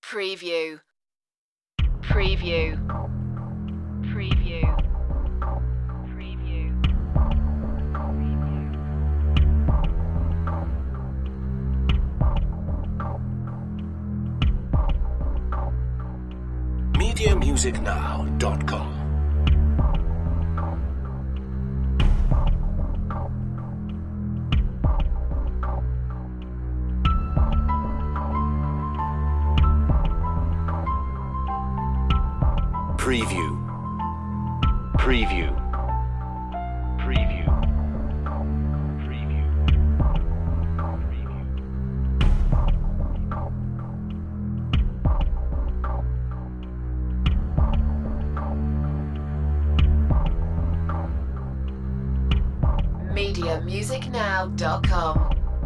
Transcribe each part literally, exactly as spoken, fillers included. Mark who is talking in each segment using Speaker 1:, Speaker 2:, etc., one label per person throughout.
Speaker 1: Preview. Preview. Preview. Preview.
Speaker 2: media music now dot com. Preview. Preview. Preview. Preview. Preview.
Speaker 1: media music now dot com.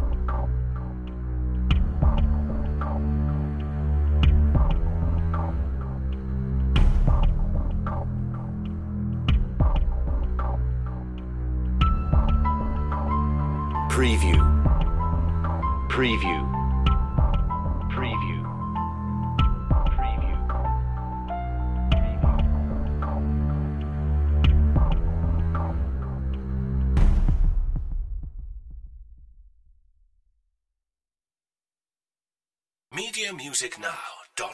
Speaker 2: Preview. Preview. Preview. Preview. media music now